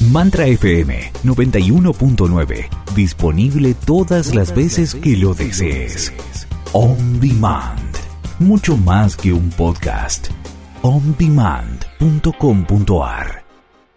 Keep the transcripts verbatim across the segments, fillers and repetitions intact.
Mantra F M noventa y uno punto nueve. Disponible todas las veces que lo desees. On Demand. Mucho más que un podcast. on demand punto com punto a r.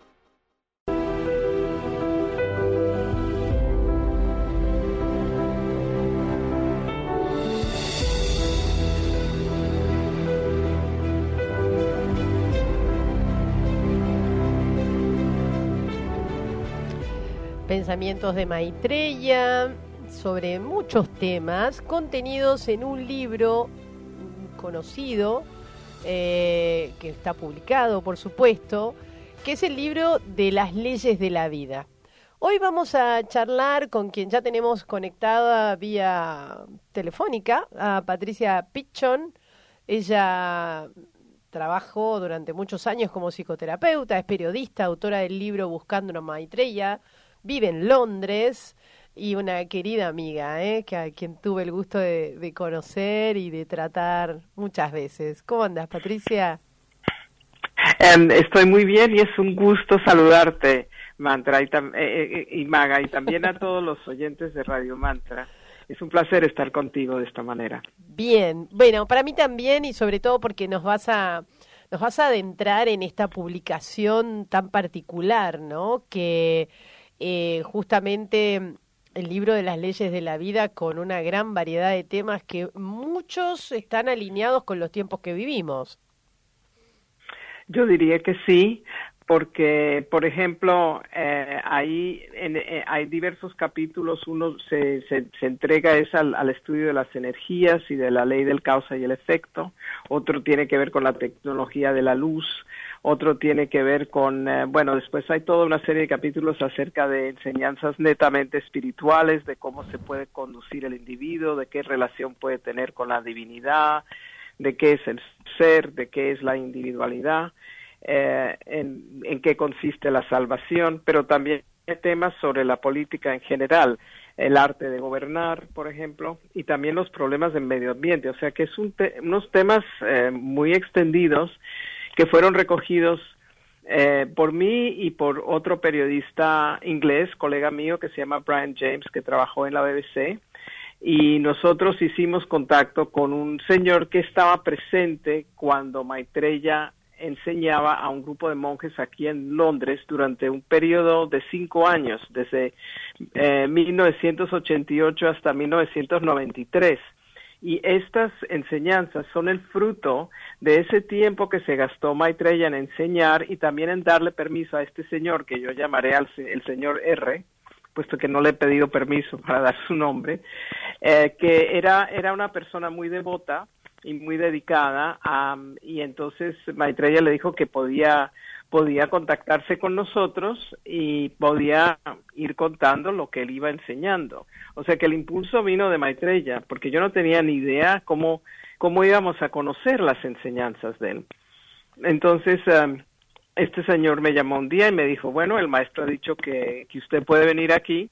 Pensamientos de Maitreya sobre muchos temas contenidos en un libro conocido eh, que está publicado, por supuesto, que es el libro de las leyes de la vida. Hoy vamos a charlar con quien ya tenemos conectada vía telefónica, a Patricia Pichon. Ella trabajó durante muchos años como psicoterapeuta, es periodista, autora del libro Buscando una Maitreya. Vive en Londres y una querida amiga, ¿eh? que a quien tuve el gusto de, de conocer y de tratar muchas veces. ¿Cómo andas, Patricia? Um, estoy muy bien y es un gusto saludarte, Mantra, y, tam- eh, y Maga, y también a todos los oyentes de Radio Mantra. Es un placer estar contigo de esta manera. Bien, bueno, para mí también, y sobre todo porque nos vas a nos vas a adentrar en esta publicación tan particular, ¿no? Que Eh, justamente el libro de las leyes de la vida, con una gran variedad de temas que muchos están alineados con los tiempos que vivimos. Yo diría que sí, porque, por ejemplo, eh, ahí en, eh, hay diversos capítulos. Uno se, se, se entrega es al, al estudio de las energías y de la ley del causa y el efecto. Otro tiene que ver con la tecnología de la luz. Otro tiene que ver con, eh, bueno, después hay toda una serie de capítulos acerca de enseñanzas netamente espirituales, de cómo se puede conducir el individuo, de qué relación puede tener con la divinidad, de qué es el ser, de qué es la individualidad, eh, en, en qué consiste la salvación, pero también hay temas sobre la política en general, el arte de gobernar, por ejemplo, y también los problemas del medio ambiente. O sea que es un te- unos temas eh, muy extendidos que fueron recogidos eh, por mí y por otro periodista inglés, colega mío, que se llama Brian James, que trabajó en la B B C, y nosotros hicimos contacto con un señor que estaba presente cuando Maitreya enseñaba a un grupo de monjes aquí en Londres durante un periodo de cinco años, desde eh, mil novecientos ochenta y ocho hasta mil novecientos noventa y tres. Y estas enseñanzas son el fruto de ese tiempo que se gastó Maitreya en enseñar y también en darle permiso a este señor, que yo llamaré al el señor R, puesto que no le he pedido permiso para dar su nombre, eh, que era, era una persona muy devota y muy dedicada, um, y entonces Maitreya le dijo que podía podía contactarse con nosotros y podía ir contando lo que él iba enseñando. O sea que el impulso vino de Maitreya, porque yo no tenía ni idea cómo, cómo íbamos a conocer las enseñanzas de él. Entonces, um, este señor me llamó un día y me dijo, bueno, el maestro ha dicho que, que usted puede venir aquí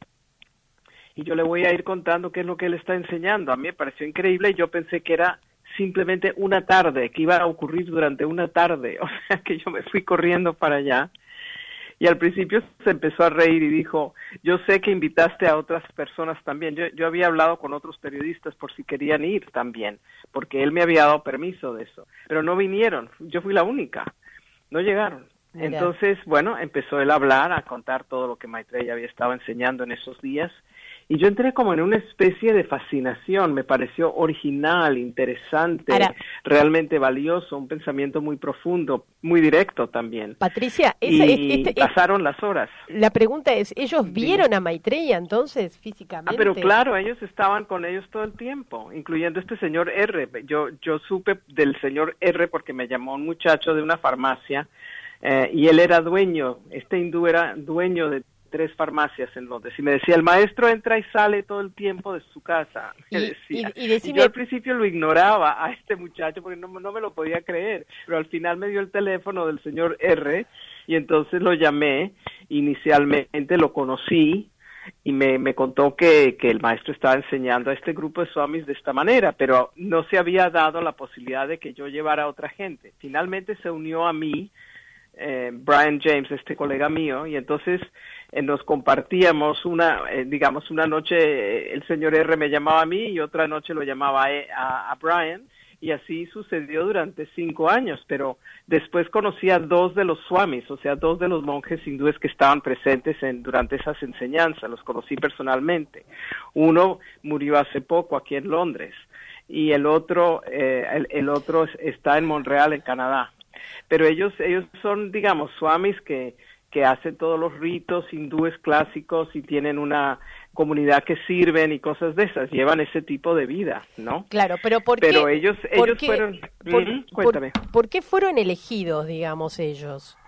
y yo le voy a ir contando qué es lo que él está enseñando. A mí me pareció increíble y yo pensé que era simplemente una tarde, que iba a ocurrir durante una tarde, o sea que yo me fui corriendo para allá y al principio se empezó a reír y dijo, yo sé que invitaste a otras personas también, yo, yo había hablado con otros periodistas por si querían ir también, porque él me había dado permiso de eso, pero no vinieron, yo fui la única, no llegaron. Mira. Entonces, bueno, empezó él a hablar, a contar todo lo que Maitreya había estado enseñando en esos días. Y yo entré como en una especie de fascinación, me pareció original, interesante, Ahora, realmente valioso, un pensamiento muy profundo, muy directo también. Patricia, esa, y este, este, pasaron las horas. La pregunta es, ¿ellos vieron a Maitreya entonces físicamente? Ah, pero claro, ellos estaban con ellos todo el tiempo, incluyendo este señor R. Yo, yo supe del señor R porque me llamó un muchacho de una farmacia eh, y él era dueño, este hindú era dueño de tres farmacias en Londres y me decía, el maestro entra y sale todo el tiempo de su casa, me y, decía. Y, y, decime... y yo al principio lo ignoraba a este muchacho porque no, no me lo podía creer, pero al final me dio el teléfono del señor R y entonces lo llamé, inicialmente lo conocí y me, me contó que, que el maestro estaba enseñando a este grupo de swamis de esta manera, pero no se había dado la posibilidad de que yo llevara a otra gente. Finalmente se unió a mí eh, Brian James, este colega mío, y entonces eh, nos compartíamos una, eh, digamos, una noche eh, el señor R me llamaba a mí y otra noche lo llamaba a, a, a Brian, y así sucedió durante cinco años, pero después conocí a dos de los swamis, o sea, dos de los monjes hindúes que estaban presentes en, durante esas enseñanzas, los conocí personalmente. Uno murió hace poco aquí en Londres, y el otro, eh, el, el otro está en Montreal, en Canadá. Pero ellos, ellos son, digamos, swamis que, que hacen todos los ritos hindúes clásicos y tienen una comunidad que sirven y cosas de esas, llevan ese tipo de vida, ¿no? Claro, pero ¿por pero qué? ellos, ¿por ellos qué, fueron... por, ¿Mm? por, Cuéntame. ¿Por qué fueron elegidos, digamos, ellos?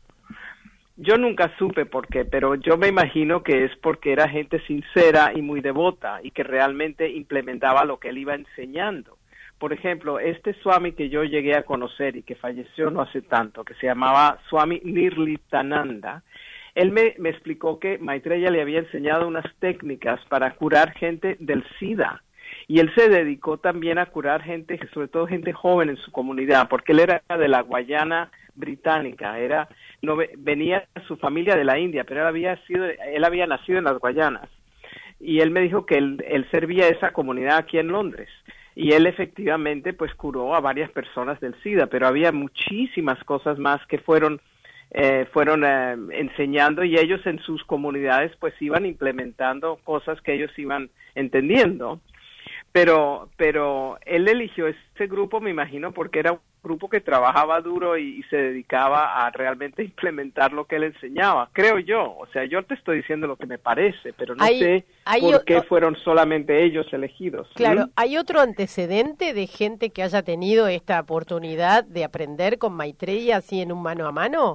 Yo nunca supe por qué, pero yo me imagino que es porque era gente sincera y muy devota y que realmente implementaba lo que él iba enseñando. Por ejemplo, este Swami que yo llegué a conocer y que falleció no hace tanto, que se llamaba Swami Nirlitananda, él me, me explicó que Maitreya le había enseñado unas técnicas para curar gente del SIDA. Y él se dedicó también a curar gente, sobre todo gente joven en su comunidad, porque él era de la Guayana británica, era no venía su familia de la India, pero él había sido él había nacido en las Guayanas. Y él me dijo que él, él servía a esa comunidad aquí en Londres. Y él efectivamente pues curó a varias personas del SIDA, pero había muchísimas cosas más que fueron eh, fueron eh, enseñando, y ellos en sus comunidades pues iban implementando cosas que ellos iban entendiendo. Pero pero él eligió ese grupo, me imagino, porque era un grupo que trabajaba duro y, y se dedicaba a realmente implementar lo que él enseñaba, creo yo. O sea, yo te estoy diciendo lo que me parece, pero no hay, sé hay por o, qué fueron solamente ellos elegidos. Claro, ¿sí? ¿hay otro antecedente de gente que haya tenido esta oportunidad de aprender con Maitreya así en un mano a mano?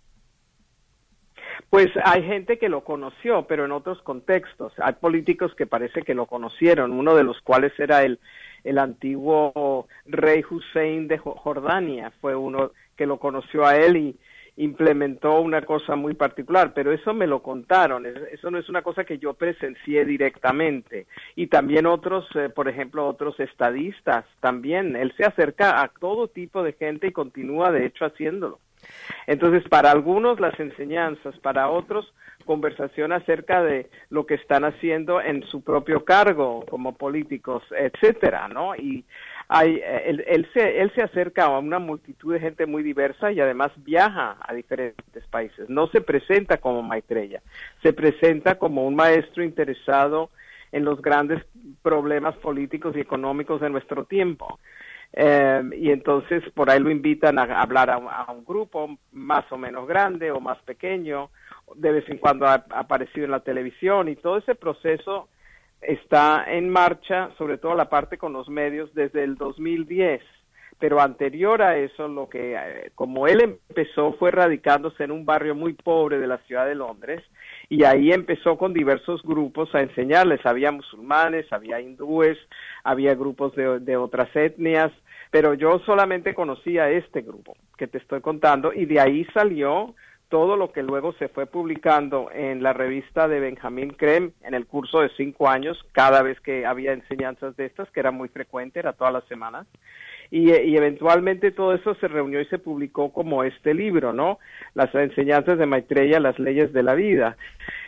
Pues hay gente que lo conoció, pero en otros contextos. Hay políticos que parece que lo conocieron, uno de los cuales era el, el antiguo rey Hussein de Jordania, fue uno que lo conoció a él y implementó una cosa muy particular, pero eso me lo contaron, eso no es una cosa que yo presencié directamente. Y también otros, eh, por ejemplo, otros estadistas también, él se acerca a todo tipo de gente y continúa de hecho haciéndolo. Entonces, para algunos las enseñanzas, para otros conversación acerca de lo que están haciendo en su propio cargo como políticos, etcétera, ¿no? Y hay, él, él, se, él se acerca a una multitud de gente muy diversa y además viaja a diferentes países. No se presenta como Maitreya, se presenta como un maestro interesado en los grandes problemas políticos y económicos de nuestro tiempo. Eh, y entonces por ahí lo invitan a hablar a un, a un grupo más o menos grande o más pequeño, de vez en cuando ha, ha aparecido en la televisión, y todo ese proceso está en marcha, sobre todo la parte con los medios, desde el dos mil diez, pero anterior a eso, lo que eh, como él empezó fue radicándose en un barrio muy pobre de la ciudad de Londres, y ahí empezó con diversos grupos a enseñarles. Había musulmanes, había hindúes, había grupos de, de otras etnias, pero yo solamente conocía este grupo que te estoy contando, y de ahí salió todo lo que luego se fue publicando en la revista de Benjamin Creme en el curso de cinco años, cada vez que había enseñanzas de estas, que era muy frecuente, era todas las semanas. Y, y eventualmente todo eso se reunió y se publicó como este libro, ¿no? Las enseñanzas de Maitreya, las leyes de la vida.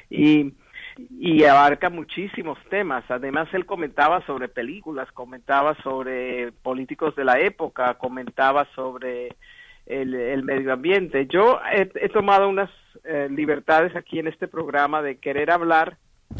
Y, y abarca muchísimos temas. Además, él comentaba sobre películas, comentaba sobre políticos de la época, comentaba sobre el, el medio ambiente. Yo he, he tomado unas eh, libertades aquí en este programa de querer hablar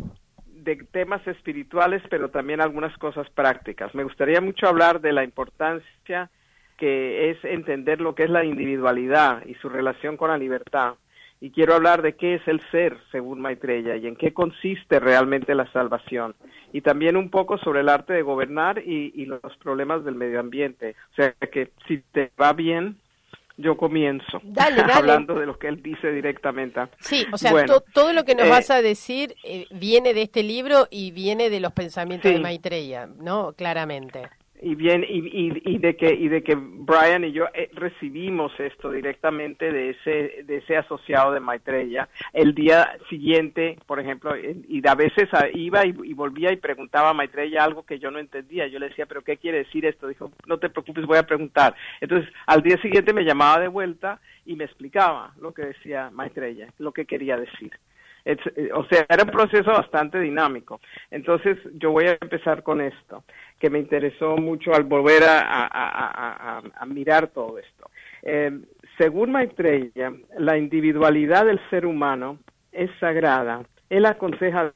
de temas espirituales, pero también algunas cosas prácticas. Me gustaría mucho hablar de la importancia que es entender lo que es la individualidad y su relación con la libertad. Y quiero hablar de qué es el ser, según Maitreya, y en qué consiste realmente la salvación. Y también un poco sobre el arte de gobernar y, y los problemas del medio ambiente. O sea que si te va bien, yo comienzo dale, dale. hablando de lo que él dice directamente. Sí, o sea, bueno, to, todo lo que nos eh, vas a decir eh, viene de este libro y viene de los pensamientos sí. de Maitreya, ¿no? Claramente. y bien y, y, y de que y de que Brian y yo eh, recibimos esto directamente de ese de ese asociado de Maitreya el día siguiente, por ejemplo, y a veces iba y, y volvía y preguntaba a Maitreya algo que yo no entendía. Yo le decía, pero ¿qué quiere decir esto? Dijo, no te preocupes, voy a preguntar. Entonces al día siguiente me llamaba de vuelta y me explicaba lo que decía Maitreya, lo que quería decir. O sea, era un proceso bastante dinámico. Entonces, yo voy a empezar con esto, que me interesó mucho al volver a, a, a, a, a mirar todo esto. Eh, según Maitreya, la individualidad del ser humano es sagrada. Él aconseja...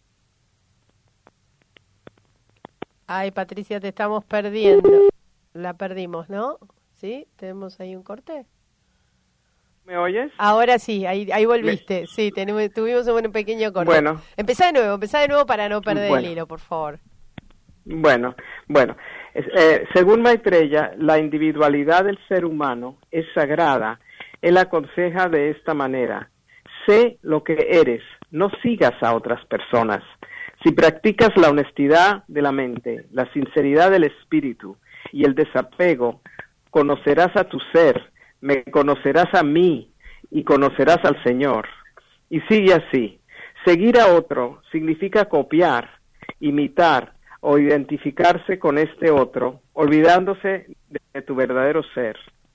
Ay, Patricia, te estamos perdiendo. La perdimos, ¿no? ¿Sí? ¿Tenemos ahí un corte? ¿Me oyes? Ahora sí, ahí, ahí volviste. Me... Sí, tenemos, tuvimos un pequeño corte. Bueno. Empezá de nuevo, empezá de nuevo para no perder bueno. el hilo, por favor. Bueno, bueno. Eh, según Maitreya, la individualidad del ser humano es sagrada. Él aconseja de esta manera: sé lo que eres, no sigas a otras personas. Si practicas la honestidad de la mente, la sinceridad del espíritu y el desapego, conocerás a tu ser, me conocerás a mí y conocerás al Señor. Y sigue así. Seguir a otro significa copiar, imitar o identificarse con este otro, olvidándose de tu verdadero ser.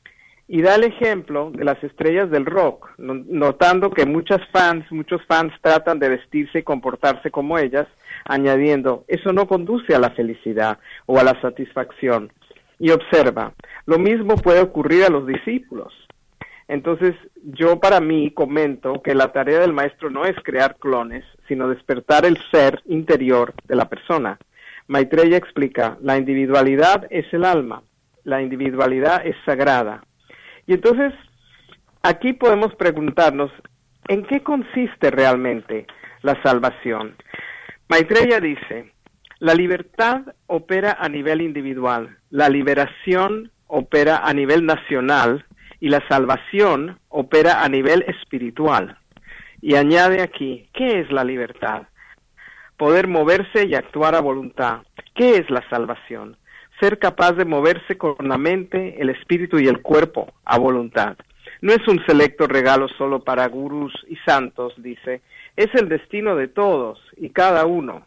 Y da el ejemplo de las estrellas del rock, notando que muchas fans, muchos fans tratan de vestirse y comportarse como ellas, añadiendo, eso no conduce a la felicidad o a la satisfacción. Y observa, lo mismo puede ocurrir a los discípulos. Entonces, yo para mí comento que la tarea del maestro no es crear clones, sino despertar el ser interior de la persona. Maitreya explica, la individualidad es el alma, la individualidad es sagrada. Y entonces, aquí podemos preguntarnos, ¿en qué consiste realmente la salvación? Maitreya dice, la libertad opera a nivel individual, la liberación opera a nivel nacional y la salvación opera a nivel espiritual. Y añade aquí, ¿qué es la libertad? Poder moverse y actuar a voluntad. ¿Qué es la salvación? Ser capaz de moverse con la mente, el espíritu y el cuerpo a voluntad. No es un selecto regalo solo para gurús y santos, dice, es el destino de todos y cada uno.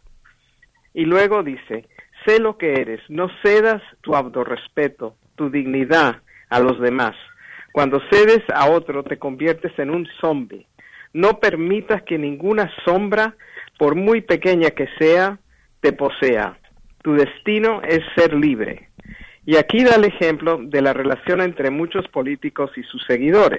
Y luego dice, sé lo que eres, no cedas tu autorrespeto, tu dignidad a los demás. Cuando cedes a otro te conviertes en un zombie. No permitas que ninguna sombra, por muy pequeña que sea, te posea. Tu destino es ser libre. Y aquí da el ejemplo de la relación entre muchos políticos y sus seguidores.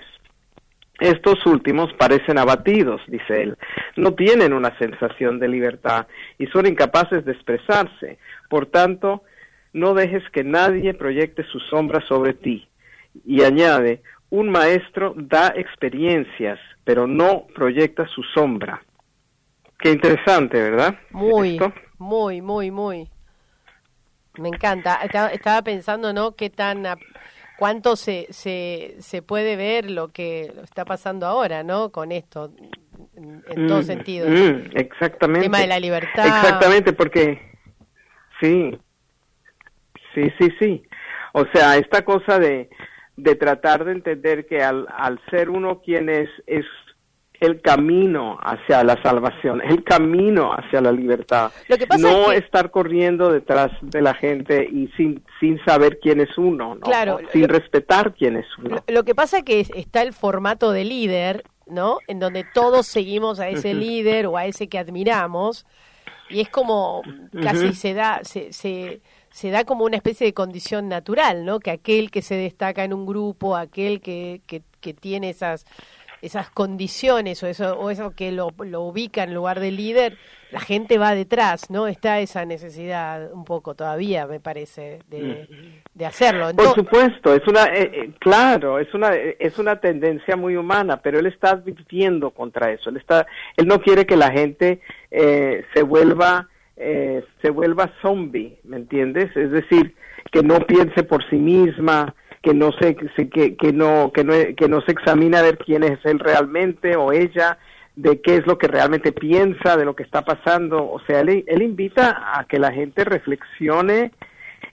Estos últimos parecen abatidos, dice él, no tienen una sensación de libertad y son incapaces de expresarse. Por tanto, no dejes que nadie proyecte su sombra sobre ti. Y añade, un maestro da experiencias, pero no proyecta su sombra. Qué interesante, ¿verdad? Muy, ¿Esto? muy, muy, muy. Me encanta. Estaba, estaba pensando, ¿no? Qué tan... cuánto se, se, se puede ver lo que está pasando ahora, ¿no? Con esto, en, en mm, todo sentido. Mm, exactamente. El tema de la libertad. Exactamente, porque sí, sí, sí, sí. O sea, esta cosa de, de tratar de entender que al, al ser uno quien es, es el camino hacia la salvación, el camino hacia la libertad. Lo que pasa no es que... estar corriendo detrás de la gente y sin sin saber quién es uno, ¿no? Claro, sin lo, respetar quién es uno. Lo, lo que pasa es que está el formato de líder, ¿no? En donde todos seguimos a ese uh-huh. líder o a ese que admiramos y es como casi uh-huh. se da se, se se da como una especie de condición natural, ¿no? Que aquel que se destaca en un grupo, aquel que que, que tiene esas esas condiciones o eso o eso que lo, lo ubica en lugar de líder, la gente va detrás, ¿no? Está esa necesidad un poco todavía, me parece, de, de hacerlo. Entonces, por supuesto, es una eh, eh, claro, es una es una tendencia muy humana, pero él está advirtiendo contra eso. Él está él no quiere que la gente eh, se vuelva eh, se vuelva zombie, ¿me entiendes? Es decir, que no piense por sí misma, que no se que, que no que no que no se examina a ver quién es él realmente o ella, de qué es lo que realmente piensa de lo que está pasando. O sea, él, él invita a que la gente reflexione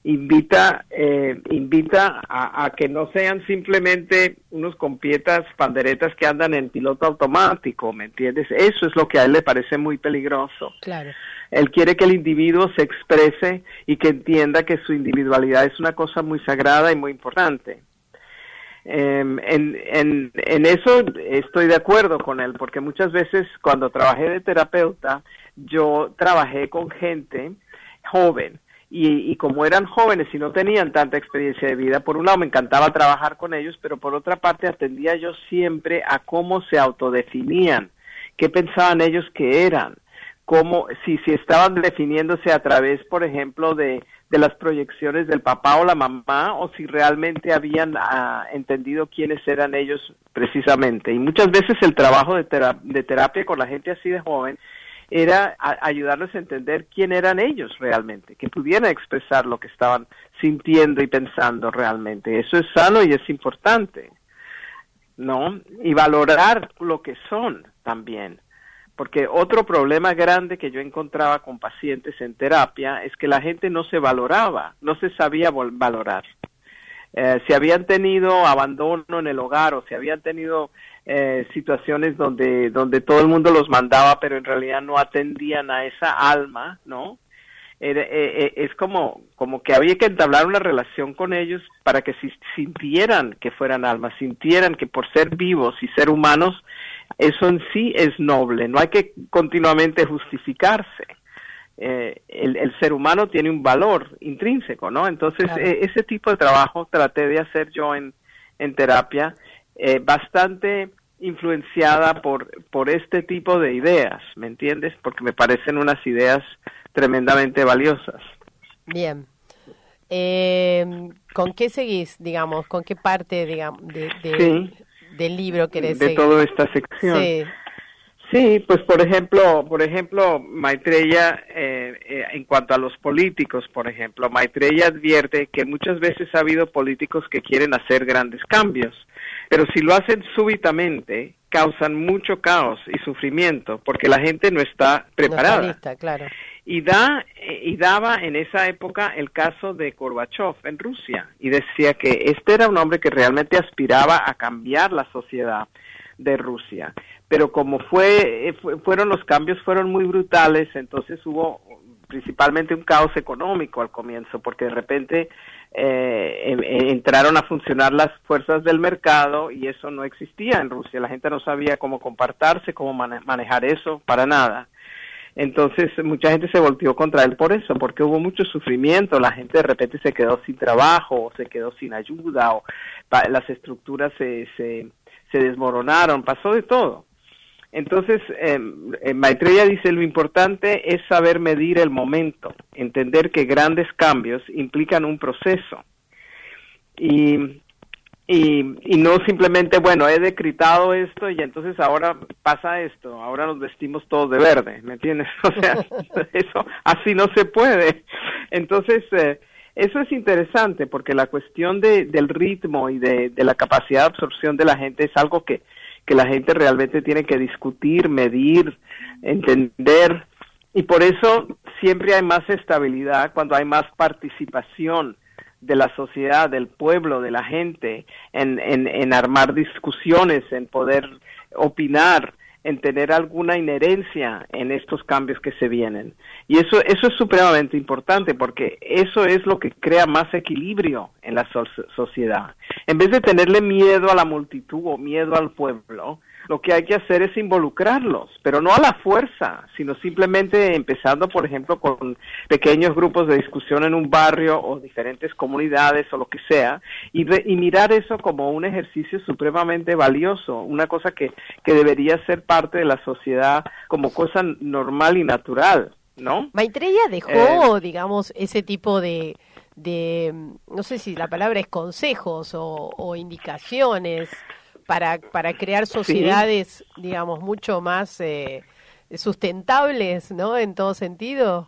invita eh, invita a, a que no sean simplemente unos compietas panderetas que andan en piloto automático, ¿me entiendes? Eso es lo que a él le parece muy peligroso. Claro. Él quiere que el individuo se exprese y que entienda que su individualidad es una cosa muy sagrada y muy importante. Eh, en, en, en eso estoy de acuerdo con él, porque muchas veces cuando trabajé de terapeuta, yo trabajé con gente joven, y, y como eran jóvenes y no tenían tanta experiencia de vida, por un lado me encantaba trabajar con ellos, pero por otra parte atendía yo siempre a cómo se autodefinían, qué pensaban ellos que eran, cómo, si, si estaban definiéndose a través, por ejemplo, de, de las proyecciones del papá o la mamá, o si realmente habían uh, entendido quiénes eran ellos precisamente. Y muchas veces el trabajo de, tera- de terapia con la gente así de joven era a- ayudarles a entender quién eran ellos realmente, que pudieran expresar lo que estaban sintiendo y pensando realmente. Eso es sano y es importante, ¿no? Y valorar lo que son también. Porque otro problema grande que yo encontraba con pacientes en terapia es que la gente no se valoraba, no se sabía valorar. Eh, si habían tenido abandono en el hogar o si habían tenido eh, situaciones donde donde todo el mundo los mandaba, pero en realidad no atendían a esa alma, ¿no? Era, eh, eh, es como como que había que entablar una relación con ellos para que si, sintieran que fueran almas, sintieran que por ser vivos y ser humanos, eso en sí es noble, no hay que continuamente justificarse. Eh, el, el ser humano tiene un valor intrínseco, ¿no? Entonces, claro. eh, ese tipo de trabajo traté de hacer yo en, en terapia, eh, bastante influenciada por, por este tipo de ideas, ¿me entiendes? Porque me parecen unas ideas tremendamente valiosas. Bien. Eh, ¿Con qué seguís, digamos? ¿Con qué parte, digamos, de, de, sí. del libro querés de seguir? De toda esta sección. Sí. Sí, pues por ejemplo, por ejemplo, Maitreya, eh, eh, en cuanto a los políticos, por ejemplo, Maitreya advierte que muchas veces ha habido políticos que quieren hacer grandes cambios, pero si lo hacen súbitamente, causan mucho caos y sufrimiento, porque la gente no está preparada. No está lista, claro. Y, da, y daba en esa época el caso de Gorbachev en Rusia, y decía que este era un hombre que realmente aspiraba a cambiar la sociedad de Rusia, pero como fue, fue fueron los cambios fueron muy brutales, entonces hubo principalmente un caos económico al comienzo, porque de repente eh, entraron a funcionar las fuerzas del mercado y eso no existía en Rusia, la gente no sabía cómo comportarse, cómo mane- manejar eso, para nada. Entonces mucha gente se volteó contra él por eso, porque hubo mucho sufrimiento, la gente de repente se quedó sin trabajo, o se quedó sin ayuda, o pa- las estructuras se, se, se desmoronaron, pasó de todo. Entonces, eh, eh, Maitreya dice, lo importante es saber medir el momento, entender que grandes cambios implican un proceso. Y... Y, y no simplemente, bueno, he decretado esto y entonces ahora pasa esto, ahora nos vestimos todos de verde, ¿me entiendes? O sea, eso así no se puede. Entonces, eh, eso es interesante porque la cuestión de, del ritmo y de, de la capacidad de absorción de la gente es algo que, que la gente realmente tiene que discutir, medir, entender, y por eso siempre hay más estabilidad cuando hay más participación de la sociedad, del pueblo, de la gente, en, en, en armar discusiones, en poder opinar, en tener alguna inherencia en estos cambios que se vienen. Y eso, eso es supremamente importante porque eso es lo que crea más equilibrio en la so- sociedad. En vez de tenerle miedo a la multitud o miedo al pueblo, lo que hay que hacer es involucrarlos, pero no a la fuerza, sino simplemente empezando, por ejemplo, con pequeños grupos de discusión en un barrio o diferentes comunidades o lo que sea, y, re, y mirar eso como un ejercicio supremamente valioso, una cosa que, que debería ser parte de la sociedad como cosa normal y natural, ¿no? Maitreya dejó, eh, digamos, ese tipo de, de, no sé si la palabra es consejos o, o indicaciones, para para crear sociedades, sí, digamos, mucho más eh, sustentables, ¿no? En todo sentido.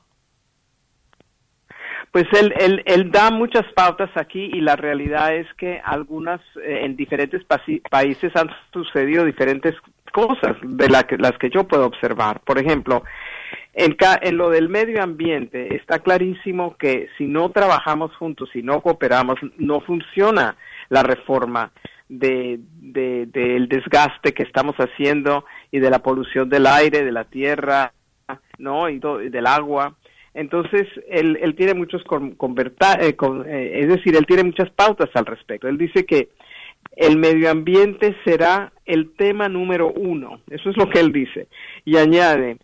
Pues él, él, él da muchas pautas aquí y la realidad es que algunas, eh, en diferentes pasi- países han sucedido diferentes cosas de la que, las que yo puedo observar. Por ejemplo, En, ca en lo del medio ambiente está clarísimo que si no trabajamos juntos, si no cooperamos, no funciona la reforma de, de, del desgaste que estamos haciendo y de la polución del aire, de la tierra, ¿no? Y, do, y del agua. Entonces, él, él tiene muchos converta, eh, con, eh, es decir, él tiene muchas pautas al respecto. Él dice que el medio ambiente será el tema número uno. Eso es lo que él dice. Y añade,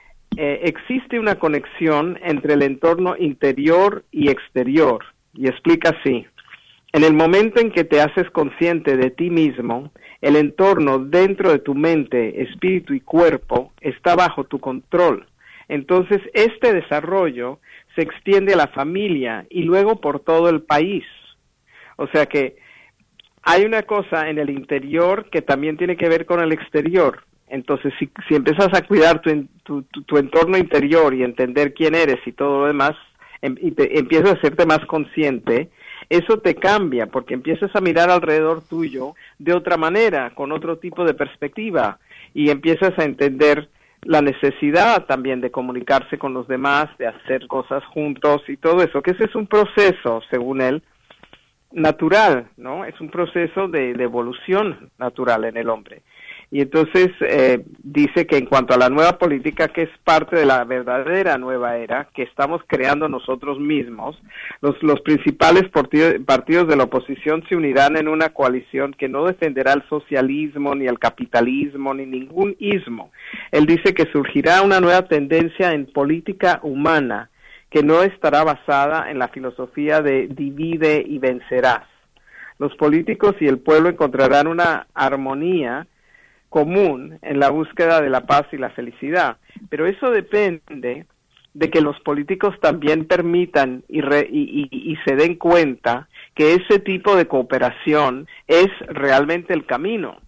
eh, existe una conexión entre el entorno interior y exterior. Y explica así. En el momento en que te haces consciente de ti mismo, el entorno dentro de tu mente, espíritu y cuerpo está bajo tu control. Entonces, este desarrollo se extiende a la familia y luego por todo el país. O sea que hay una cosa en el interior que también tiene que ver con el exterior. Entonces, si, si empiezas a cuidar tu, tu, tu, tu entorno interior y entender quién eres y todo lo demás, em, y te, empiezas a hacerte más consciente, eso te cambia, porque empiezas a mirar alrededor tuyo de otra manera, con otro tipo de perspectiva, y empiezas a entender la necesidad también de comunicarse con los demás, de hacer cosas juntos y todo eso, que ese es un proceso, según él, natural, ¿no? Es un proceso de, de evolución natural en el hombre. Y entonces eh, dice que en cuanto a la nueva política, que es parte de la verdadera nueva era que estamos creando nosotros mismos, los, los principales partidos, partidos de la oposición se unirán en una coalición que no defenderá el socialismo, ni el capitalismo, ni ningún ismo. Él dice que surgirá una nueva tendencia en política humana, que no estará basada en la filosofía de divide y vencerás. Los políticos y el pueblo encontrarán una armonía común en la búsqueda de la paz y la felicidad, pero eso depende de que los políticos también permitan y, re, y, y, y se den cuenta que ese tipo de cooperación es realmente el camino.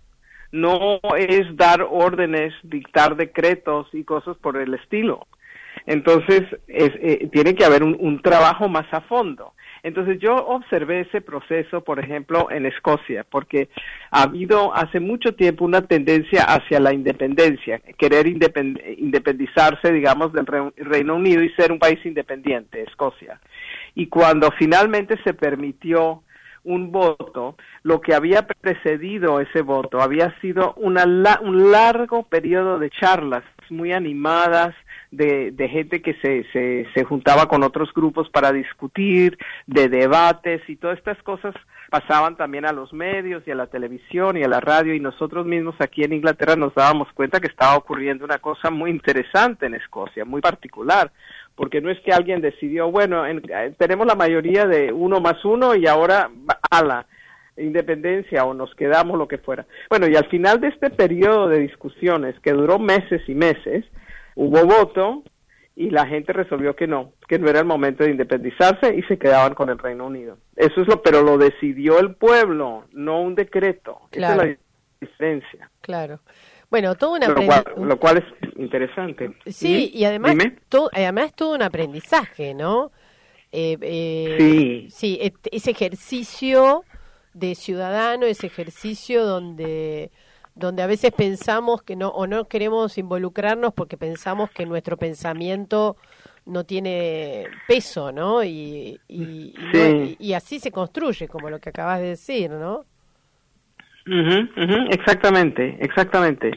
No es dar órdenes, dictar decretos y cosas por el estilo. Entonces, es, eh, tiene que haber un, un trabajo más a fondo. Entonces, yo observé ese proceso, por ejemplo, en Escocia, porque ha habido hace mucho tiempo una tendencia hacia la independencia, querer independ, independizarse, digamos, del Re, Reino Unido y ser un país independiente, Escocia. Y cuando finalmente se permitió un voto, lo que había precedido ese voto había sido una la, un largo periodo de charlas muy animadas, de, de gente que se, se, se juntaba con otros grupos para discutir, de debates, y todas estas cosas pasaban también a los medios y a la televisión y a la radio, y nosotros mismos aquí en Inglaterra nos dábamos cuenta que estaba ocurriendo una cosa muy interesante en Escocia, muy particular, porque no es que alguien decidió, bueno, en, tenemos la mayoría de uno más uno y ahora a la independencia o nos quedamos, lo que fuera. Bueno, y al final de este periodo de discusiones que duró meses y meses, hubo voto y la gente resolvió que no, que no era el momento de independizarse y se quedaban con el Reino Unido. Eso es lo, pero lo decidió el pueblo, no un decreto. Claro. Esa es la diferencia. Claro. Bueno, todo un lo, aprendizaje. cual, lo cual es interesante. Sí, ¿Y? y además, Dime. to además todo un aprendizaje, ¿no? Eh, eh, sí. Sí, ese ejercicio de ciudadano, ese ejercicio donde donde a veces pensamos que no o no queremos involucrarnos porque pensamos que nuestro pensamiento no tiene peso, ¿no? Y y, sí. y, no, y, y así se construye, como lo que acabas de decir, ¿no? Uh-huh, uh-huh, exactamente, exactamente.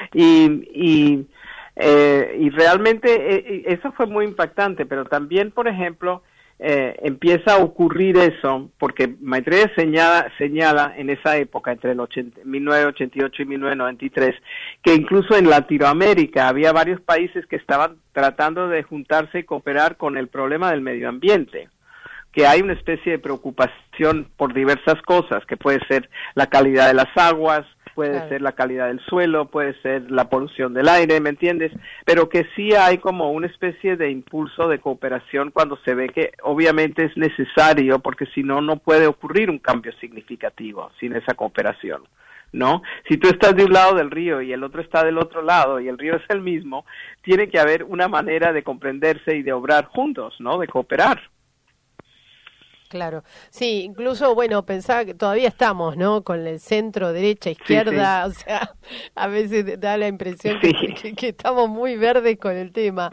Y y eh, y realmente eh, eso fue muy impactante, pero también, por ejemplo, Eh, empieza a ocurrir eso, porque Maitreya señala, señala en esa época, entre el ochenta, mil novecientos ochenta y ocho y mil novecientos noventa y tres, que incluso en Latinoamérica había varios países que estaban tratando de juntarse y cooperar con el problema del medio ambiente, que hay una especie de preocupación por diversas cosas, que puede ser la calidad de las aguas, puede claro. ser la calidad del suelo, puede ser la polución del aire, ¿me entiendes? Pero que sí hay como una especie de impulso de cooperación cuando se ve que obviamente es necesario, porque si no, no puede ocurrir un cambio significativo sin esa cooperación, ¿no? Si tú estás de un lado del río y el otro está del otro lado y el río es el mismo, tiene que haber una manera de comprenderse y de obrar juntos, ¿no? De cooperar. Claro, sí, incluso, bueno, pensaba que todavía estamos, ¿no? Con el centro, derecha, izquierda, sí, sí. O sea, a veces da la impresión sí. que, que, que estamos muy verdes con el tema.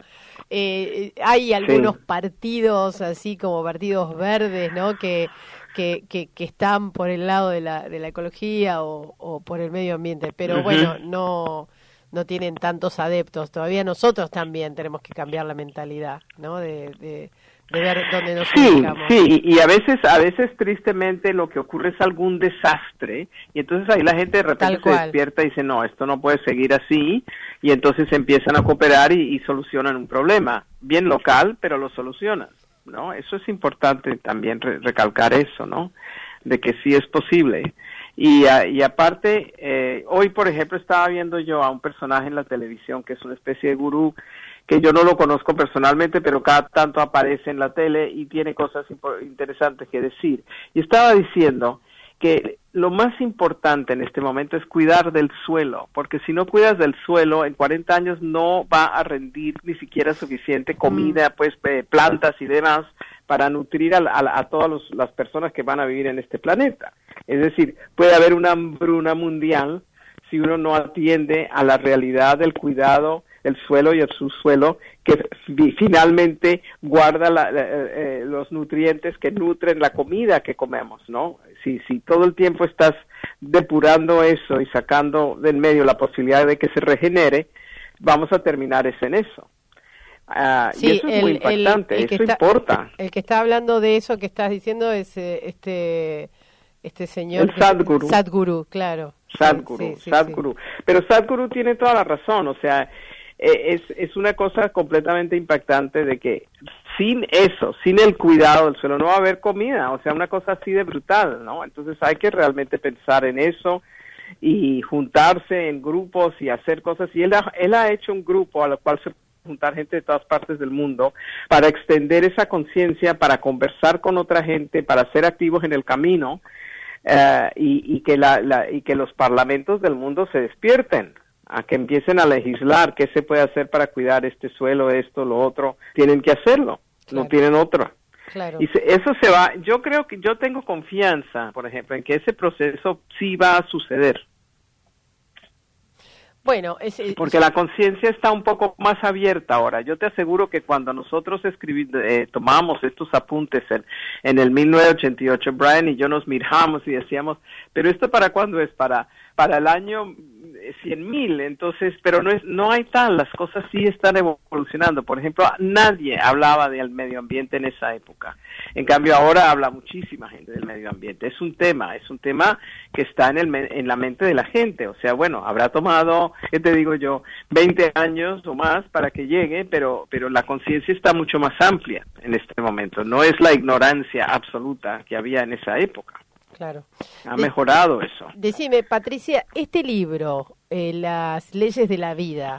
Eh, hay algunos sí. partidos, así como partidos verdes, ¿no? Que, que, que, que están por el lado de la, de la ecología o, o por el medio ambiente, pero uh-huh. bueno, no, no tienen tantos adeptos. Todavía nosotros también tenemos que cambiar la mentalidad, ¿no? De... de de ver dónde nos sí, ubicamos. Sí, y a veces, a veces tristemente lo que ocurre es algún desastre, y entonces ahí la gente de repente se despierta y dice, no, esto no puede seguir así, y entonces empiezan a cooperar y, y solucionan un problema, bien local, pero lo solucionan, ¿no? Eso es importante también re- recalcar eso, ¿no? De que sí es posible. Y, a, y aparte, eh, hoy por ejemplo estaba viendo yo a un personaje en la televisión que es una especie de gurú, que yo no lo conozco personalmente, pero cada tanto aparece en la tele y tiene cosas interesantes que decir. Y estaba diciendo que lo más importante en este momento es cuidar del suelo, porque si no cuidas del suelo, en cuarenta años no va a rendir ni siquiera suficiente comida, pues eh, plantas y demás, para nutrir a, a, a todas los, las personas que van a vivir en este planeta. Es decir, puede haber una hambruna mundial si uno no atiende a la realidad del cuidado el suelo y el subsuelo, que finalmente guarda la, la, eh, los nutrientes que nutren la comida que comemos, ¿no? Si, si todo el tiempo estás depurando eso y sacando del medio la posibilidad de que se regenere, vamos a terminar es en eso. Uh, sí, y eso es el, muy impactante, el, el eso está, importa. El que está hablando de eso que estás diciendo es eh, este este señor... El Sadhguru. Sadhguru, claro. Sadhguru, sí, sí, Sadhguru. Sí. Pero Sadhguru tiene toda la razón, o sea... Es, es una cosa completamente impactante de que sin eso, sin el cuidado del suelo, no va a haber comida, o sea, una cosa así de brutal, ¿no? Entonces hay que realmente pensar en eso y juntarse en grupos y hacer cosas. Y él ha, él ha hecho un grupo a lo cual se puede juntar gente de todas partes del mundo para extender esa conciencia, para conversar con otra gente, para ser activos en el camino uh, y, y, que la, la, y que los parlamentos del mundo se despierten, a que empiecen a legislar qué se puede hacer para cuidar este suelo, esto, lo otro. Tienen que hacerlo, claro. No tienen otro. Claro. Y se, eso se va, yo creo que yo tengo confianza, por ejemplo, en que ese proceso sí va a suceder. Bueno, es, es, porque la conciencia está un poco más abierta ahora. Yo te aseguro que cuando nosotros escribí, eh, tomamos estos apuntes en, en el mil novecientos ochenta y ocho, Brian y yo nos miramos y decíamos, pero ¿esto para cuándo es? Para para el año cien mil, entonces, pero no es, no hay tal, las cosas sí están evolucionando. Por ejemplo, nadie hablaba del medio ambiente en esa época. En cambio, ahora habla muchísima gente del medio ambiente. Es un tema, es un tema que está en el en la mente de la gente. O sea, bueno, habrá tomado, ¿qué te digo yo? veinte años o más para que llegue, pero pero la conciencia está mucho más amplia en este momento. No es la ignorancia absoluta que había en esa época. Claro. Ha mejorado de, eso. Decime, Patricia, este libro, eh, Las leyes de la vida,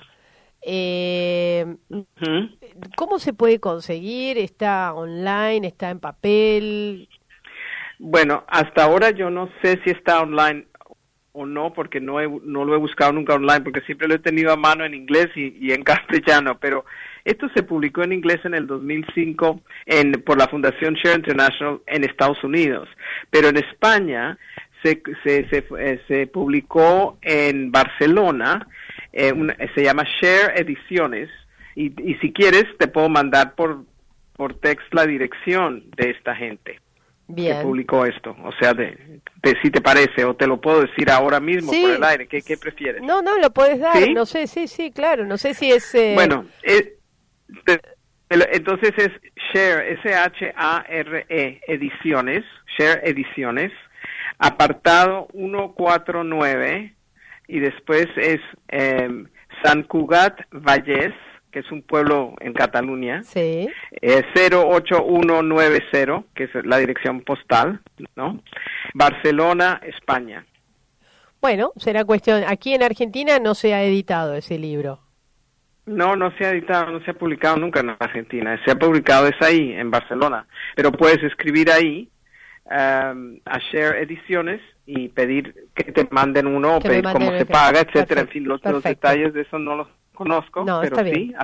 eh, uh-huh. ¿cómo se puede conseguir? ¿Está online? ¿Está en papel? Bueno, hasta ahora yo no sé si está online o no, porque no he, no lo he buscado nunca online, porque siempre lo he tenido a mano en inglés y, y en castellano, pero esto se publicó en inglés en el dos mil cinco en, por la Fundación Share International en Estados Unidos, pero en España se, se, se, eh, se publicó en Barcelona, eh, una, se llama Share Ediciones, y, y si quieres te puedo mandar por, por text la dirección de esta gente. Bien. Que publicó esto, o sea, de, de si te parece, o te lo puedo decir ahora mismo sí. Por el aire, ¿qué, qué prefieres? No, no, lo puedes dar, ¿Sí? No sé, sí, sí, claro, no sé si es... Eh... Bueno, eh, te, entonces es Share, S H A R E, Ediciones, Share Ediciones, apartado ciento cuarenta y nueve, y después es eh, Sant Cugat Vallès, que es un pueblo en Cataluña, sí. eh, cero ocho uno nueve cero, que es la dirección postal, ¿no? Barcelona, España. Bueno, será cuestión, aquí en Argentina no se ha editado ese libro. No, no se ha editado, no se ha publicado nunca en Argentina, se ha publicado es ahí, en Barcelona, pero puedes escribir ahí, um, a Share Ediciones, y pedir que te manden uno, o pedir cómo se paga, etcétera, en fin, los, los detalles de eso no los conozco, no, pero sí, así.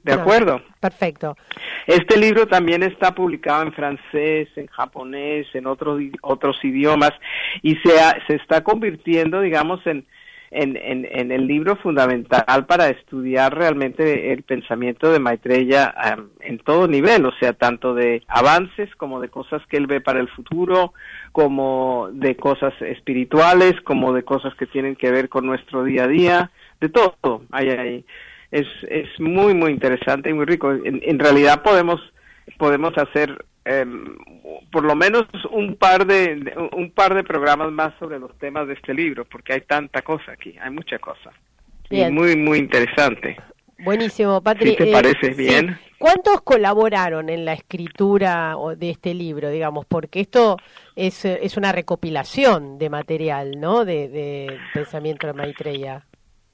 ¿De no, acuerdo? Perfecto. Este libro también está publicado en francés, en japonés, en otros otros idiomas, y se, ha, se está convirtiendo, digamos, en, en, en, en el libro fundamental para estudiar realmente el pensamiento de Maitreya um, en todo nivel, o sea, tanto de avances como de cosas que él ve para el futuro, como de cosas espirituales, como de cosas que tienen que ver con nuestro día a día, de todo hay ahí. Es, es muy, muy interesante y muy rico. En, en realidad podemos, podemos hacer eh, por lo menos un par de, un par de programas más sobre los temas de este libro, porque hay tanta cosa aquí, hay mucha cosa. Bien. Y muy, muy interesante. Buenísimo, Patri. ¿Sí te parece eh, bien? Sí. ¿Cuántos colaboraron en la escritura de este libro, digamos? Porque esto es, es una recopilación de material, ¿no? De, de pensamiento de Maitreya.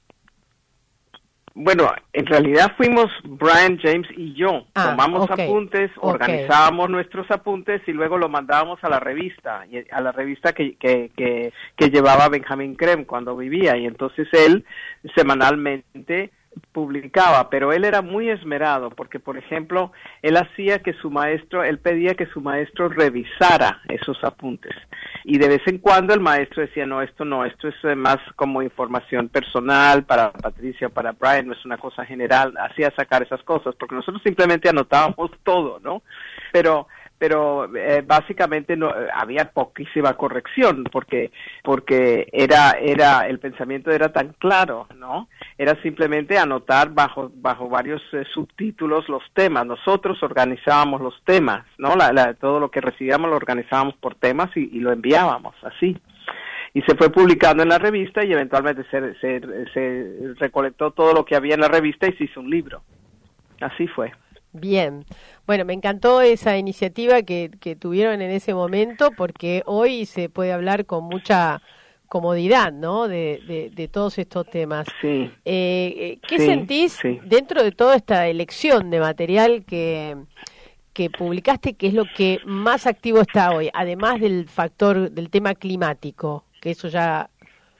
Bueno, en realidad fuimos Brian, James y yo. Ah, Tomamos okay, apuntes, okay. organizábamos nuestros apuntes y luego lo mandábamos a la revista, a la revista que, que, que, que llevaba Benjamin Creme cuando vivía. Y entonces él semanalmente publicaba, pero él era muy esmerado porque, por ejemplo, él hacía que su maestro, él pedía que su maestro revisara esos apuntes y de vez en cuando el maestro decía, no, esto no, esto es más como información personal para Patricia, para Brian, no es una cosa general, hacía sacar esas cosas porque nosotros simplemente anotábamos todo, ¿no? Pero pero eh, básicamente no había poquísima corrección porque porque era era el pensamiento era tan claro, ¿no? Era simplemente anotar bajo bajo varios eh, subtítulos los temas. Nosotros organizábamos los temas, ¿no? La, la, todo lo que recibíamos lo organizábamos por temas y, y lo enviábamos así. Y se fue publicando en la revista y eventualmente se, se, se recolectó todo lo que había en la revista y se hizo un libro. Así fue. Bien, bueno, me encantó esa iniciativa que, que tuvieron en ese momento porque hoy se puede hablar con mucha comodidad, ¿no? De, de, de todos estos temas. Sí. Eh, ¿Qué sí, sentís sí. dentro de toda esta elección de material que, que publicaste, que es lo que más activo está hoy, además del factor del tema climático, que eso ya...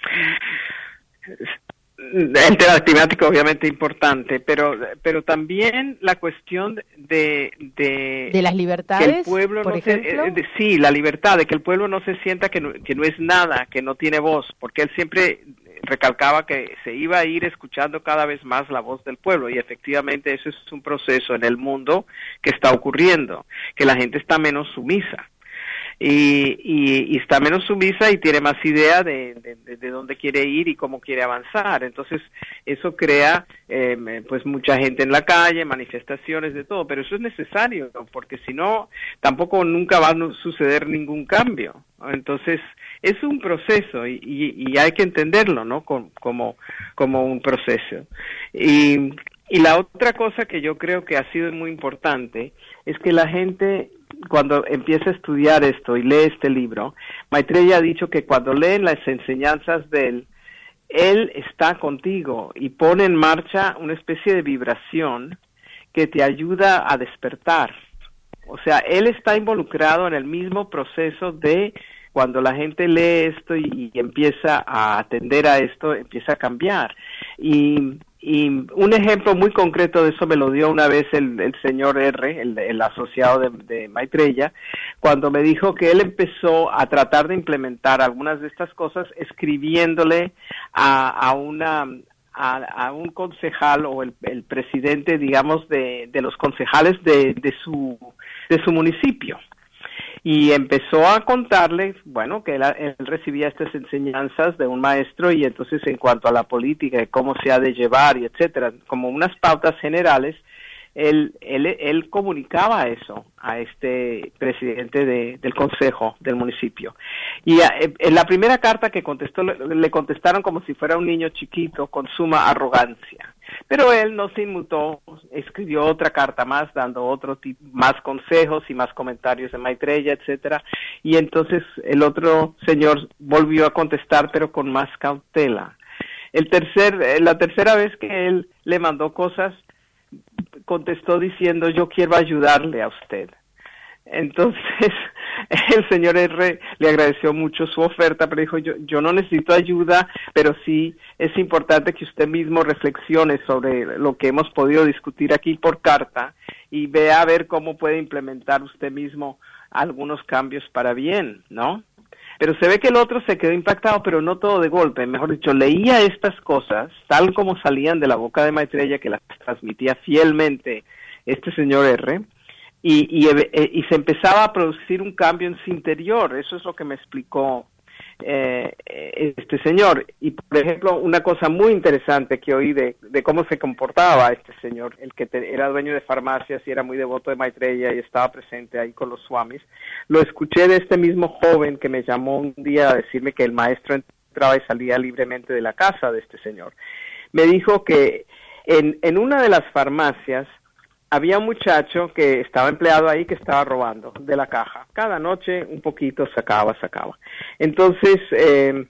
El tema climático obviamente importante, pero pero también la cuestión de de, de las libertades, que el pueblo por no ejemplo. Se, de, sí, la libertad, de que el pueblo no se sienta que no, que no es nada, que no tiene voz, porque él siempre recalcaba que se iba a ir escuchando cada vez más la voz del pueblo y efectivamente eso es un proceso en el mundo que está ocurriendo, que la gente está menos sumisa. Y, y, y está menos sumisa y tiene más idea de, de, de dónde quiere ir y cómo quiere avanzar. Entonces, eso crea eh, pues mucha gente en la calle, manifestaciones de todo, pero eso es necesario, porque si no, tampoco nunca va a suceder ningún cambio. Entonces, es un proceso y, y, y hay que entenderlo, ¿no? Como, como, como un proceso. Y, y la otra cosa que yo creo que ha sido muy importante es que la gente, cuando empieza a estudiar esto y lee este libro, Maitreya ha dicho que cuando leen las enseñanzas de él, él está contigo y pone en marcha una especie de vibración que te ayuda a despertar. O sea, él está involucrado en el mismo proceso de cuando la gente lee esto y, y empieza a atender a esto, empieza a cambiar. Y... Y un ejemplo muy concreto de eso me lo dio una vez el, el señor R, el, el asociado de, de Maitreya, cuando me dijo que él empezó a tratar de implementar algunas de estas cosas escribiéndole a, a una a, a un concejal o el, el presidente, digamos, de, de los concejales de, de su de su municipio. Y empezó a contarle, bueno, que él, él recibía estas enseñanzas de un maestro y entonces en cuanto a la política, de cómo se ha de llevar y etcétera, como unas pautas generales, él, él, él comunicaba eso a este presidente de, del consejo del municipio. Y a, en la primera carta que contestó, le contestaron como si fuera un niño chiquito con suma arrogancia. Pero él no se inmutó, escribió otra carta más, dando otro tipo, más consejos y más comentarios de Maitreya, etcétera. Y entonces el otro señor volvió a contestar, pero con más cautela. El tercer, la tercera vez que él le mandó cosas, contestó diciendo, yo quiero ayudarle a usted. Entonces, el señor R le agradeció mucho su oferta, pero dijo, yo, yo no necesito ayuda, pero sí es importante que usted mismo reflexione sobre lo que hemos podido discutir aquí por carta y vea a ver cómo puede implementar usted mismo algunos cambios para bien, ¿no? Pero se ve que el otro se quedó impactado, pero no todo de golpe. Mejor dicho, leía estas cosas tal como salían de la boca de Maitreya, que las transmitía fielmente este señor R, y, y, y se empezaba a producir un cambio en su interior. Eso es lo que me explicó eh, este señor. Y, por ejemplo, una cosa muy interesante que oí de, de cómo se comportaba este señor, el que te, era dueño de farmacias y era muy devoto de Maitreya y estaba presente ahí con los swamis, lo escuché de este mismo joven que me llamó un día a decirme que el maestro entraba y salía libremente de la casa de este señor. Me dijo que en, en una de las farmacias había un muchacho que estaba empleado ahí que estaba robando de la caja. Cada noche un poquito sacaba, sacaba. Entonces, eh,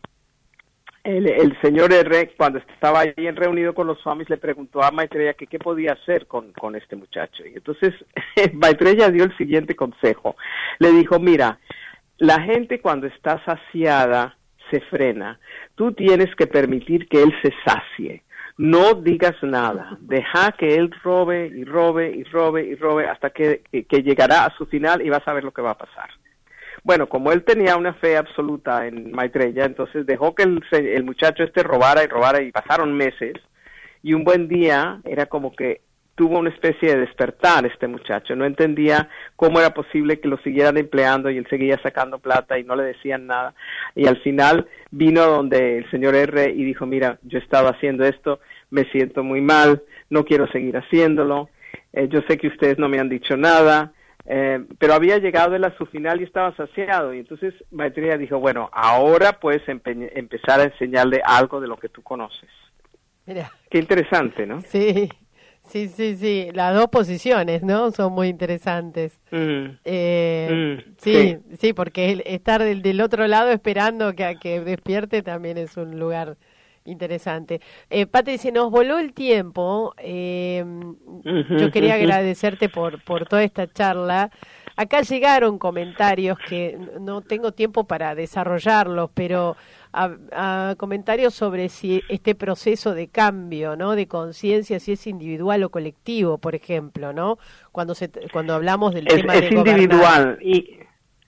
el, el señor R, cuando estaba ahí reunido con los swamis, le preguntó a Maitreya que qué podía hacer con, con este muchacho. Y entonces Maitreya dio el siguiente consejo. Le dijo, mira, la gente cuando está saciada se frena. Tú tienes que permitir que él se sacie. No digas nada, deja que él robe y robe y robe y robe hasta que, que, que llegará a su final y vas a ver lo que va a pasar. Bueno, como él tenía una fe absoluta en Maitreya, entonces dejó que el, el muchacho este robara y robara y pasaron meses, y un buen día era como que tuvo una especie de despertar este muchacho, no entendía cómo era posible que lo siguieran empleando y él seguía sacando plata y no le decían nada, y al final vino donde el señor R y dijo, mira, yo he estado haciendo esto, me siento muy mal, no quiero seguir haciéndolo, eh, yo sé que ustedes no me han dicho nada, eh, pero había llegado él a su final y estaba saciado, y entonces Maitreya dijo, bueno, ahora puedes empe- empezar a enseñarle algo de lo que tú conoces. Mira. Qué interesante, ¿no? Sí. Sí, sí, sí, las dos posiciones, ¿no? Son muy interesantes. Mm. Eh, mm, sí, sí, sí, porque el estar del, del otro lado esperando que, a que despierte también es un lugar interesante. Eh, Patri, se nos voló el tiempo. Eh, uh-huh, yo quería uh-huh. agradecerte por, por toda esta charla. Acá llegaron comentarios que no tengo tiempo para desarrollarlos, pero a, a comentarios sobre si este proceso de cambio, ¿no? De conciencia, si es individual o colectivo, por ejemplo, ¿no? Cuando se cuando hablamos del es, tema es de individual gobernar. y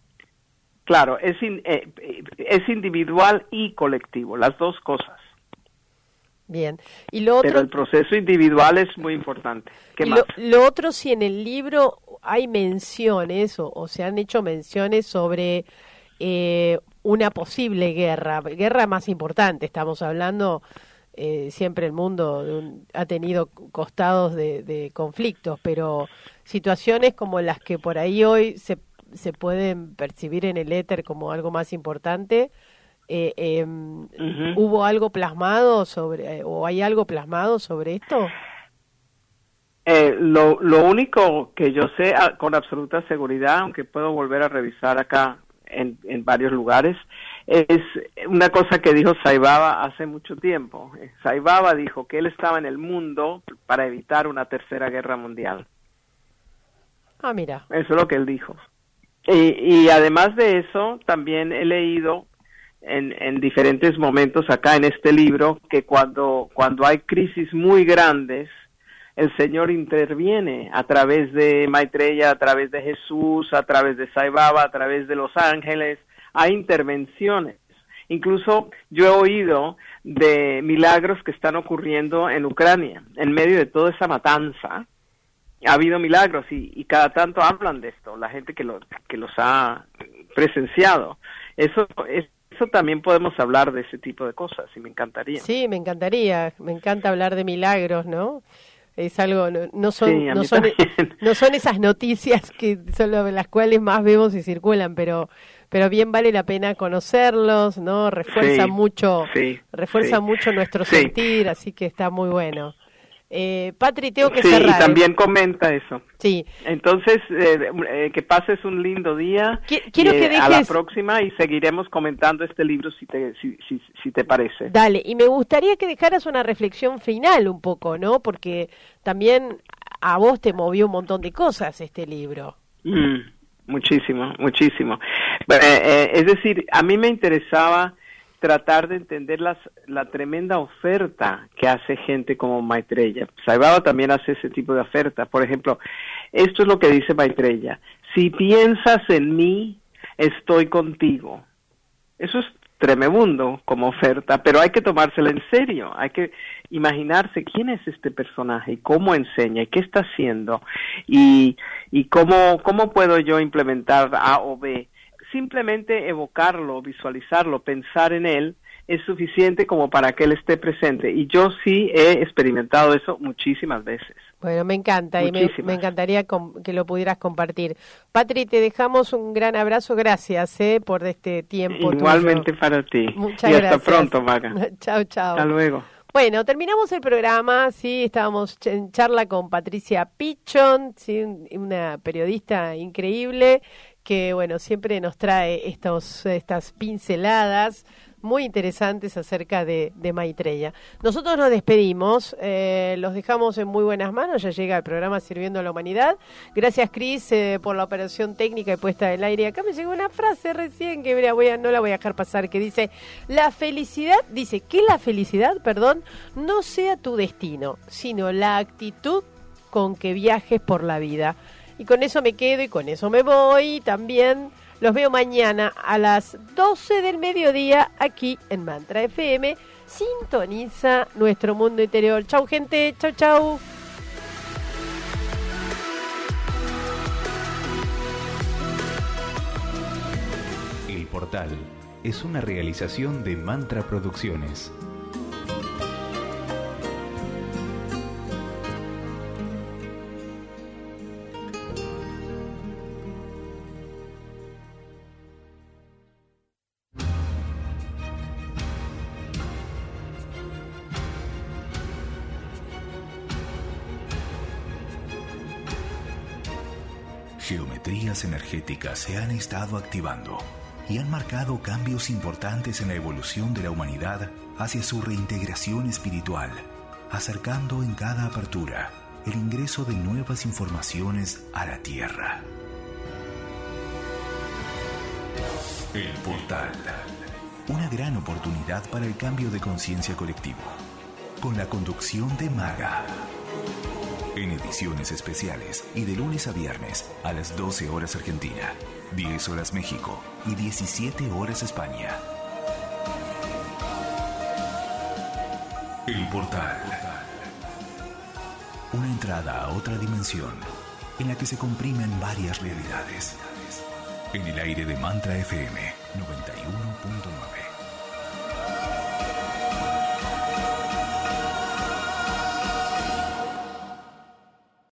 claro, es in, eh, es individual y colectivo, las dos cosas. Bien. Y lo otro, pero el proceso individual es muy importante. ¿Qué más? Lo, lo otro, si en el libro hay menciones o, o se han hecho menciones sobre eh, una posible guerra, guerra más importante, estamos hablando, eh, siempre el mundo de un, ha tenido costados de, de conflictos, pero situaciones como las que por ahí hoy se, se pueden percibir en el éter como algo más importante. Eh, eh, uh-huh. ¿Hubo algo plasmado sobre, eh, o hay algo plasmado sobre esto? Eh, lo, lo único que yo sé a, con absoluta seguridad, aunque puedo volver a revisar acá en, en varios lugares, es una cosa que dijo Sai Baba hace mucho tiempo. Sai Baba dijo que él estaba en el mundo para evitar una tercera guerra mundial. Ah, mira. Eso es lo que él dijo. Y, y además de eso, también he leído En, en diferentes momentos acá en este libro que cuando cuando hay crisis muy grandes el Señor interviene a través de Maitreya, a través de Jesús, a través de Sai Baba, a través de los ángeles. Hay intervenciones. Incluso yo he oído de milagros que están ocurriendo en Ucrania en medio de toda esa matanza. Ha habido milagros y, y cada tanto hablan de esto la gente que lo que los ha presenciado. Eso es Eso también podemos hablar de ese tipo de cosas y me encantaría. Sí, me encantaría, me encanta hablar de milagros, ¿no? Es algo, no, no son, sí, no son, no son esas noticias que son las cuales más vemos y circulan, pero, pero bien vale la pena conocerlos, ¿no? Refuerza sí, mucho, sí, refuerza sí, mucho nuestro sí. sentir, así que está muy bueno. Eh, Patri, tengo que sí, cerrar. Sí, y también comenta eso. Sí. Entonces, eh, eh, que pases un lindo día. Quiero y, que eh, dejes... a la próxima y seguiremos comentando este libro si te, si, si, si te parece. Dale, y me gustaría que dejaras una reflexión final un poco, ¿no? Porque también a vos te movió un montón de cosas este libro. Mm, muchísimo, muchísimo. Eh, eh, es decir, a mí me interesaba tratar de entender las, la tremenda oferta que hace gente como Maitreya. Sai Baba también hace ese tipo de oferta. Por ejemplo, esto es lo que dice Maitreya: si piensas en mí, estoy contigo. Eso es tremendo como oferta, pero hay que tomársela en serio, hay que imaginarse quién es este personaje y cómo enseña y qué está haciendo y, y cómo, cómo puedo yo implementar A o B. Simplemente evocarlo, visualizarlo, pensar en él es suficiente como para que él esté presente, y yo sí he experimentado eso muchísimas veces. Bueno, me encanta y me, me encantaría com- que lo pudieras compartir. Patri, te dejamos un gran abrazo, gracias eh, por este tiempo. Igualmente tuyo. para ti. Muchas y hasta gracias. pronto, Maga. Chao, chao. Hasta luego. Bueno, terminamos el programa, sí, estábamos en charla con Patricia Pichon, sí, una periodista increíble que, bueno, siempre nos trae estos, estas pinceladas muy interesantes acerca de, de Maitreya. Nosotros nos despedimos, eh, los dejamos en muy buenas manos, ya llega el programa Sirviendo a la Humanidad. Gracias, Cris, eh, por la operación técnica y puesta del aire. Acá me llegó una frase recién que mira, voy a, no la voy a dejar pasar, que dice, la felicidad, dice que la felicidad, perdón, no sea tu destino, sino la actitud con que viajes por la vida. Y con eso me quedo y con eso me voy también. Los veo mañana a las doce del mediodía aquí en Mantra F M. Sintoniza nuestro mundo interior. Chau, gente. Chau, chau. El Portal es una realización de Mantra Producciones. Geometrías energéticas se han estado activando y han marcado cambios importantes en la evolución de la humanidad hacia su reintegración espiritual, acercando en cada apertura el ingreso de nuevas informaciones a la Tierra. El Portal, una gran oportunidad para el cambio de conciencia colectivo, con la conducción de Maga. En ediciones especiales y de lunes a viernes a las doce horas Argentina, diez horas México y diecisiete horas España. El Portal. Una entrada a otra dimensión en la que se comprimen varias realidades. En el aire de Mantra F M noventa y uno.